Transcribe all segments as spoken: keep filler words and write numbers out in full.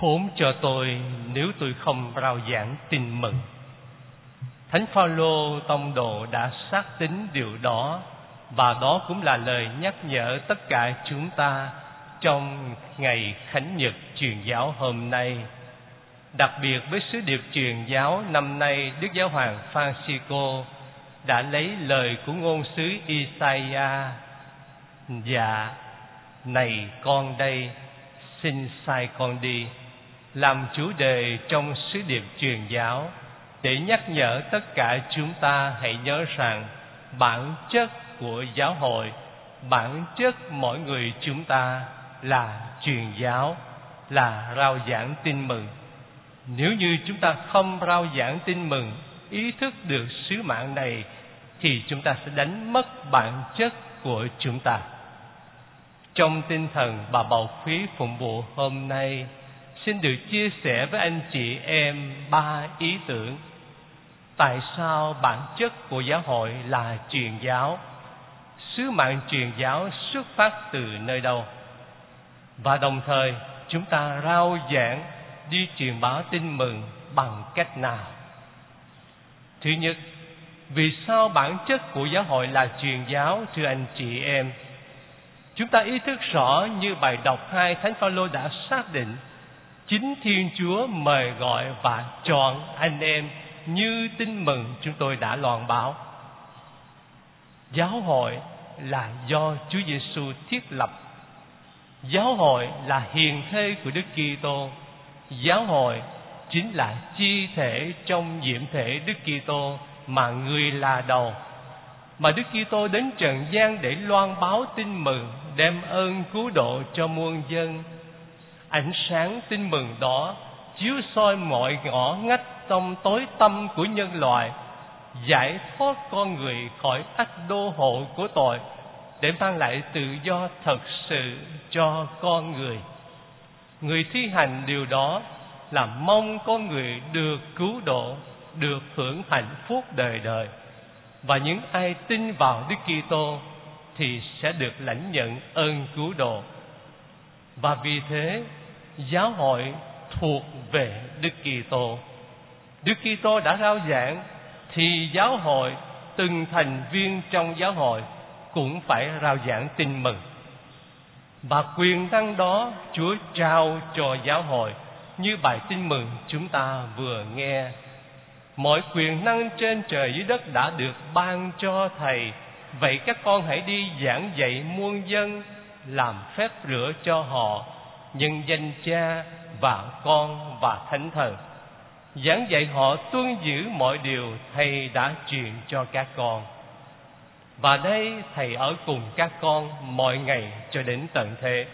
Khốn cho tôi nếu tôi không rao giảng tin mừng. Thánh Phaolô tông đồ đã xác tín điều đó, và đó cũng là lời nhắc nhở tất cả chúng ta trong ngày Khánh Nhật truyền giáo hôm nay. Đặc biệt với sứ điệp truyền giáo năm nay, Đức Giáo hoàng Francisco đã lấy lời của ngôn sứ Isaiah: Dạ, này con đây, xin sai con đi, làm chủ đề trong sứ điệp truyền giáo, để nhắc nhở tất cả chúng ta hãy nhớ rằng bản chất của giáo hội, bản chất mỗi người chúng ta là truyền giáo, là rao giảng tin mừng. Nếu như chúng ta không rao giảng tin mừng, ý thức được sứ mạng này, thì chúng ta sẽ đánh mất bản chất của chúng ta. Trong tinh thần bà bầu quý phụng vụ hôm nay, xin được chia sẻ với anh chị em ba ý tưởng. Tại sao bản chất của giáo hội là truyền giáo? Sứ mạng truyền giáo xuất phát từ nơi đâu? Và đồng thời chúng ta rao giảng, đi truyền bá tin mừng bằng cách nào? Thứ nhất, vì sao bản chất của giáo hội là truyền giáo, thưa anh chị em? Chúng ta ý thức rõ như bài đọc hai, Thánh Phaolô đã xác định chính Thiên Chúa mời gọi và chọn anh em như tin mừng chúng tôi đã loan báo. Giáo hội là do Chúa Giêsu thiết lập. Giáo hội là hiền thê của Đức Kitô. Giáo hội chính là chi thể trong nhiễm thể Đức Kitô mà người là đầu. Mà Đức Kitô đến trần gian để loan báo tin mừng, đem ơn cứu độ cho muôn dân. Ánh sáng tin mừng đó chiếu soi mọi ngõ ngách trong tối tăm của nhân loại, giải thoát con người khỏi ách đô hộ của tội, để mang lại tự do thật sự cho con người. Người thi hành điều đó là mong con người được cứu độ, được hưởng hạnh phúc đời đời. Và những ai tin vào Đức Kitô thì sẽ được lãnh nhận ơn cứu độ. Và vì thế, giáo hội thuộc về Đức Kitô. Đức Kitô đã rao giảng, thì giáo hội, từng thành viên trong giáo hội cũng phải rao giảng tin mừng. Và quyền năng đó Chúa trao cho giáo hội, như bài tin mừng chúng ta vừa nghe. Mọi quyền năng trên trời dưới đất đã được ban cho Thầy. Vậy các con hãy đi giảng dạy muôn dân, làm phép rửa cho họ, nhân danh Cha và Con và Thánh Thần. Giảng dạy họ tuân giữ mọi điều Thầy đã truyền cho các con. Và đây Thầy ở cùng các con mọi ngày cho đến tận thế.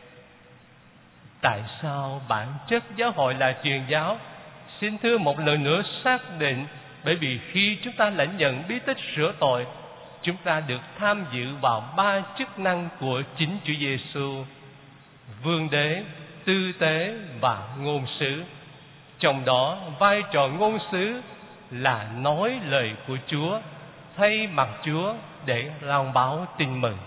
Tại sao bản chất giáo hội là truyền giáo? Xin thưa một lần nữa xác định, bởi vì khi chúng ta lãnh nhận bí tích rửa tội, chúng ta được tham dự vào ba chức năng của chính Chúa Giêsu: vương đế, tư tế và ngôn sứ. Trong đó, vai trò ngôn sứ là nói lời của Chúa, thay mặt Chúa để loan báo tin mừng.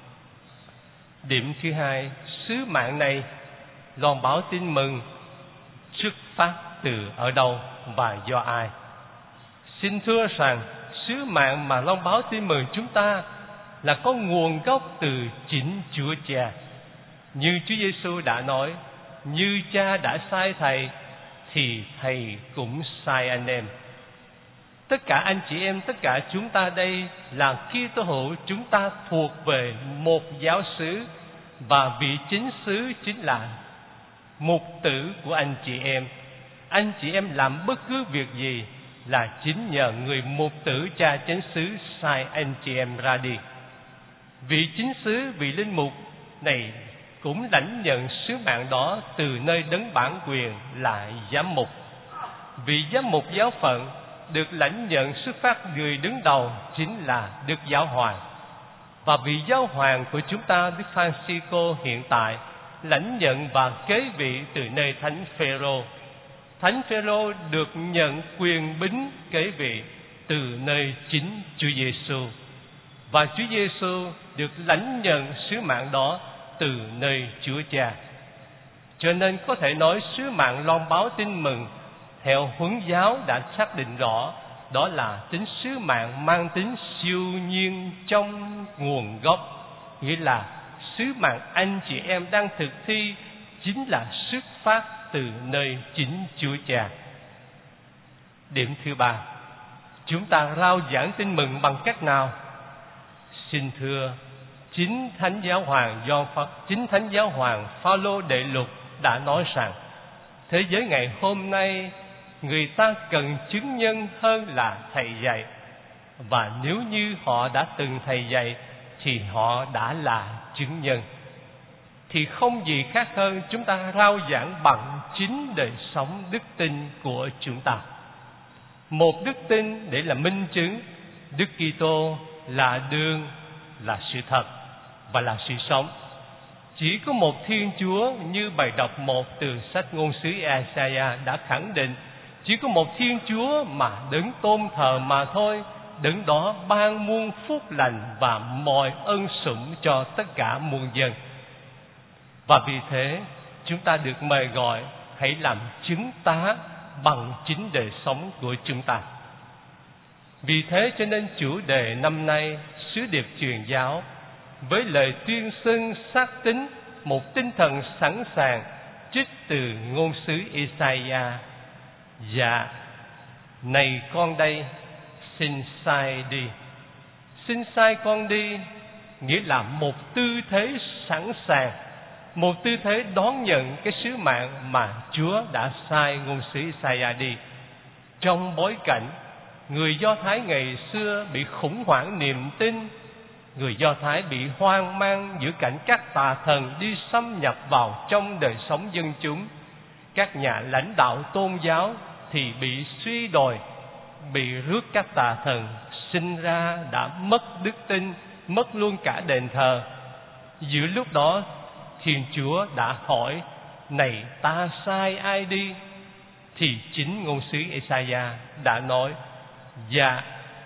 Điểm thứ hai, sứ mạng này loan báo tin mừng xuất phát từ ở đâu và do ai? Xin thưa rằng sứ mạng mà loan báo tin mừng chúng ta là có nguồn gốc từ chính Chúa Cha. Như Chúa Giêsu đã nói, như Cha đã sai Thầy thì Thầy cũng sai anh em. Tất cả anh chị em, tất cả chúng ta đây là Kitô hữu, chúng ta thuộc về một giáo xứ, và vị chính xứ chính là mục tử của anh chị em. Anh chị em làm bất cứ việc gì là chính nhờ người mục tử cha chánh xứ sai anh chị em ra đi. Vị chính xứ, vị linh mục này cũng lãnh nhận sứ mạng đó từ nơi đấng bản quyền là giám mục. Vị giám mục giáo phận được lãnh nhận xuất phát người đứng đầu chính là Đức Giáo Hoàng. Và vị Giáo Hoàng của chúng ta, Đức Francisco hiện tại, lãnh nhận và kế vị từ nơi Thánh Phêrô. Thánh Phêrô được nhận quyền bính kế vị từ nơi chính Chúa Giêsu, và Chúa Giêsu được lãnh nhận sứ mạng đó từ nơi Chúa Cha. Cho nên có thể nói sứ mạng loan báo tin mừng theo Huấn giáo đã xác định rõ, đó là tính sứ mạng mang tính siêu nhiên trong nguồn gốc, nghĩa là sứ mạng anh chị em đang thực thi chính là xuất phát từ nơi chính Chúa Cha. Điểm thứ ba, chúng ta rao giảng tin mừng bằng cách nào? Xin thưa, chính Thánh Giáo Hoàng Gioan Phật, chính Thánh Giáo Hoàng Phaolô Đệ Lục đã nói rằng thế giới ngày hôm nay người ta cần chứng nhân hơn là thầy dạy, và nếu như họ đã từng thầy dạy thì họ đã là chứng nhân. Thì không gì khác hơn chúng ta rao giảng bằng chính đời sống đức tin của chúng ta. Một đức tin để là minh chứng Đức Kitô là đường, là sự thật và là sự sống. Chỉ có một Thiên Chúa, như bài đọc một từ sách ngôn sứ Isaiah đã khẳng định, chỉ có một Thiên Chúa mà đấng tôn thờ mà thôi, đấng đó ban muôn phúc lành và mọi ân sủng cho tất cả muôn dân. Và vì thế chúng ta được mời gọi hãy làm chứng tá bằng chính đời sống của chúng ta. Vì thế cho nên chủ đề năm nay sứ điệp truyền giáo với lời tuyên xưng xác tín, một tinh thần sẵn sàng, trích từ ngôn sứ Isaiah: Dạ, này con đây, xin sai đi. Xin sai con đi nghĩa là một tư thế sẵn sàng, một tư thế đón nhận cái sứ mạng mà Chúa đã sai ngôn sứ Isaiah đi. Trong bối cảnh người Do Thái ngày xưa bị khủng hoảng niềm tin, người Do Thái bị hoang mang giữa cảnh các tà thần đi xâm nhập vào trong đời sống dân chúng, các nhà lãnh đạo tôn giáo thì bị suy đồi, bị rước các tà thần, sinh ra đã mất đức tin, mất luôn cả đền thờ. Giữa lúc đó Thiên Chúa đã hỏi: này ta sai ai đi? Thì chính ngôn sứ Isaiah đã nói: dạ,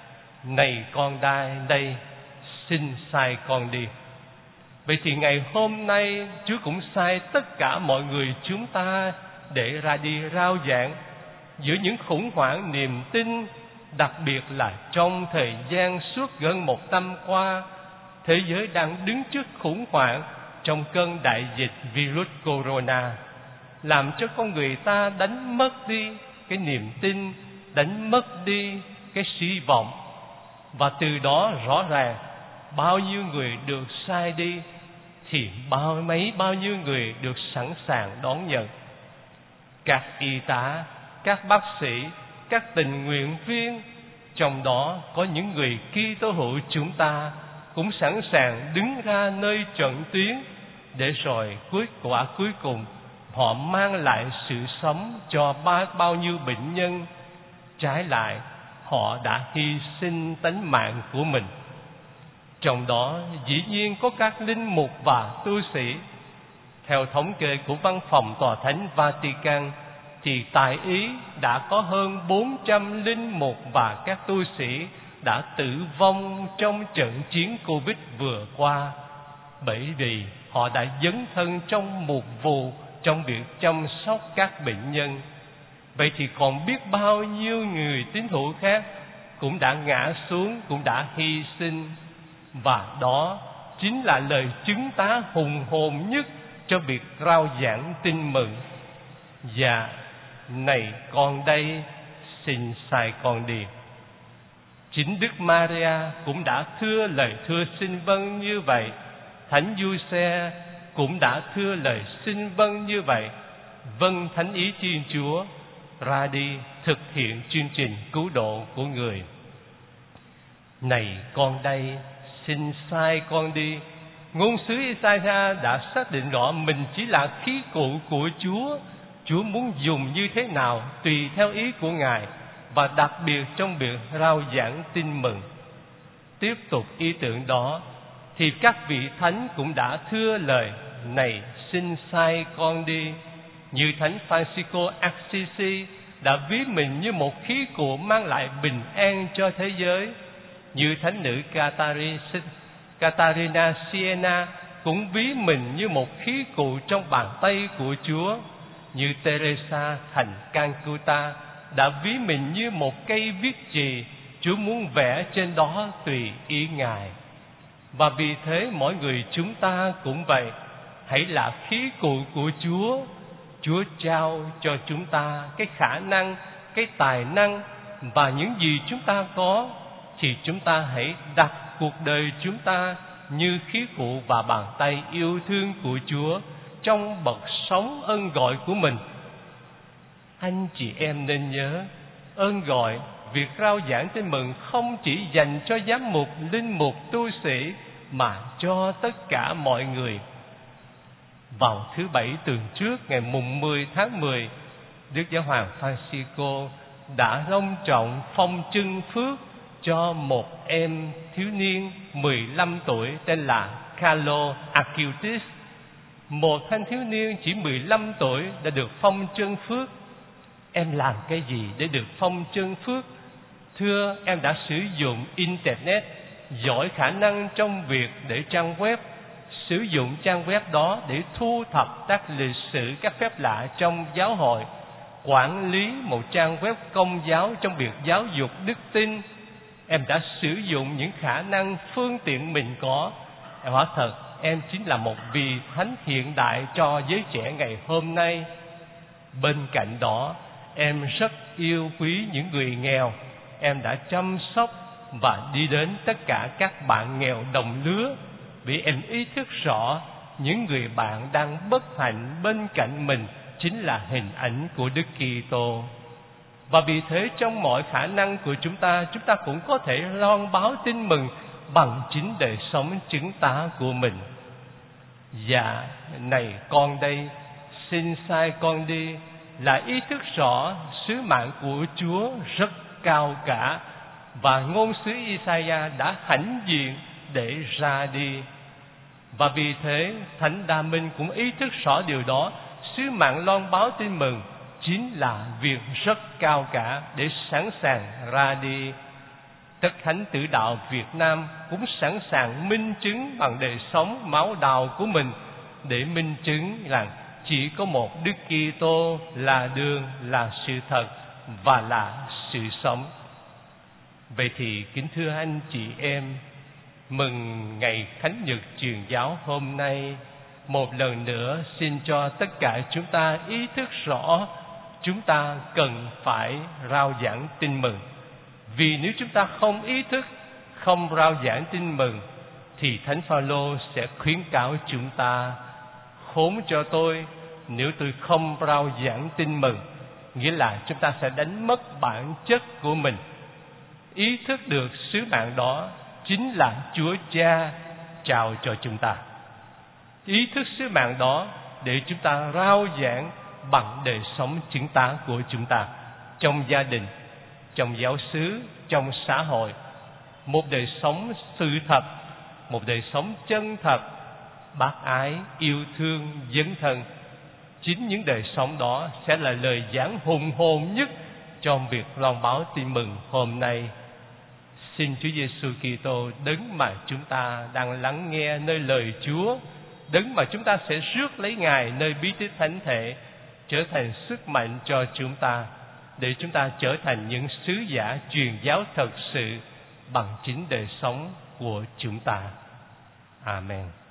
này con đai đây, xin sai con đi. Vậy thì ngày hôm nay Chúa cũng sai tất cả mọi người chúng ta để ra đi rao giảng giữa những khủng hoảng niềm tin, đặc biệt là trong thời gian suốt gần một năm qua, thế giới đang đứng trước khủng hoảng trong cơn đại dịch virus corona, làm cho con người ta đánh mất đi cái niềm tin, đánh mất đi cái hy vọng. Và từ đó rõ ràng bao nhiêu người được sai đi thì bao mấy bao nhiêu người được sẵn sàng đón nhận. Các y tá, các bác sĩ, các tình nguyện viên, trong đó có những người Kitô hữu chúng ta cũng sẵn sàng đứng ra nơi trận tuyến để rồi cuối quả cuối cùng họ mang lại sự sống cho ba bao nhiêu bệnh nhân. Trái lại, họ đã hy sinh tánh mạng của mình. Trong đó dĩ nhiên có các linh mục và tu sĩ. Theo thống kê của Văn phòng Tòa Thánh Vatican thì tại Ý đã có hơn bốn trăm linh mục và các tu sĩ đã tử vong trong trận chiến Covid vừa qua, bởi vì họ đã dấn thân trong mục vụ trong việc chăm sóc các bệnh nhân. Vậy thì còn biết bao nhiêu người tín hữu khác cũng đã ngã xuống, cũng đã hy sinh. Và đó chính là lời chứng tá hùng hồn nhất cho việc rao giảng tin mừng: dạ, này con đây, xin sai con đi. Chính Đức Maria cũng đã thưa lời thưa xin vâng như vậy. Thánh Giuse cũng đã thưa lời xin vâng như vậy. Vâng thánh ý Thiên Chúa, ra đi thực hiện chương trình cứu độ của người. Này con đây, xin sai con đi. Ngôn sứ Isaiah đã xác định rõ mình chỉ là khí cụ của Chúa. Chúa muốn dùng như thế nào tùy theo ý của Ngài, và đặc biệt trong việc rao giảng tin mừng. Tiếp tục ý tưởng đó thì các vị thánh cũng đã thưa lời: này xin sai con đi. Như Thánh Francisco Assisi đã ví mình như một khí cụ mang lại bình an cho thế giới. Như Thánh nữ Catarina Siena cũng ví mình như một khí cụ trong bàn tay của Chúa, như Teresa thành Calcutta đã ví mình như một cây viết chì, Chúa muốn vẽ trên đó tùy ý Ngài. Và vì thế mỗi người chúng ta cũng vậy, hãy là khí cụ của Chúa. Chúa trao cho chúng ta cái khả năng, cái tài năng và những gì chúng ta có, thì chúng ta hãy đặt cuộc đời chúng ta như khí cụ và bàn tay yêu thương của Chúa trong bậc sống ơn gọi của mình. Anh chị em nên nhớ, ơn gọi, việc rao giảng tin mừng không chỉ dành cho giám mục, linh mục, tu sĩ, mà cho tất cả mọi người. Vào thứ Bảy tuần trước, ngày mùng mười tháng mười, Đức Giáo hoàng Francisco đã long trọng phong trưng phước cho một em thiếu niên mười lăm tuổi tên là Carlo Acutis. Một thanh thiếu niên chỉ mười lăm tuổi đã được phong trưng phước. Em làm cái gì để được phong trưng phước? Thưa, em đã sử dụng Internet, giỏi khả năng trong việc để trang web, sử dụng trang web đó để thu thập các lịch sử, các phép lạ trong giáo hội, quản lý một trang web công giáo trong việc giáo dục đức tin. Em đã sử dụng những khả năng phương tiện mình có. Quả thật, em chính là một vị thánh hiện đại cho giới trẻ ngày hôm nay. Bên cạnh đó, em rất yêu quý những người nghèo. Em đã chăm sóc và đi đến tất cả các bạn nghèo đồng lứa, vì em ý thức rõ những người bạn đang bất hạnh bên cạnh mình chính là hình ảnh của Đức Kitô. Và vì thế trong mọi khả năng của chúng ta, chúng ta cũng có thể loan báo tin mừng bằng chính đời sống chứng tá của mình. Dạ, này con đây, xin sai con đi, là ý thức rõ sứ mạng của Chúa rất cao cả, và ngôn sứ Isaiah đã hãnh diện để ra đi. Và vì thế Thánh Đa Minh cũng ý thức rõ điều đó. Sứ mạng loan báo tin mừng chính là việc rất cao cả để sẵn sàng ra đi. Tất Thánh Tử Đạo Việt Nam cũng sẵn sàng minh chứng bằng đời sống máu đào của mình, để minh chứng rằng chỉ có một Đức Kitô là đường, là sự thật và là sự sống. Vậy thì kính thưa anh chị em, mừng ngày Khánh Nhật Truyền giáo hôm nay, một lần nữa xin cho tất cả chúng ta ý thức rõ chúng ta cần phải rao giảng tin mừng. Vì nếu chúng ta không ý thức, không rao giảng tin mừng, thì Thánh Phaolô sẽ khuyến cáo chúng ta: khốn cho tôi nếu tôi không rao giảng tin mừng. Nghĩa là chúng ta sẽ đánh mất bản chất của mình. Ý thức được sứ mạng đó chính là Chúa Cha trao cho chúng ta. Ý thức sứ mạng đó để chúng ta rao giảng bằng đời sống chứng tá của chúng ta, trong gia đình, trong giáo xứ, trong xã hội. Một đời sống sự thật, một đời sống chân thật, bác ái, yêu thương, dấn thân. Chính những đời sống đó sẽ là lời giảng hùng hồn nhất trong việc loan báo tin mừng hôm nay. Xin Chúa Giêsu Kitô, đấng mà chúng ta đang lắng nghe nơi lời Chúa, đấng mà chúng ta sẽ rước lấy Ngài nơi bí tích thánh thể, trở thành sức mạnh cho chúng ta, để chúng ta trở thành những sứ giả truyền giáo thật sự bằng chính đời sống của chúng ta. Amen.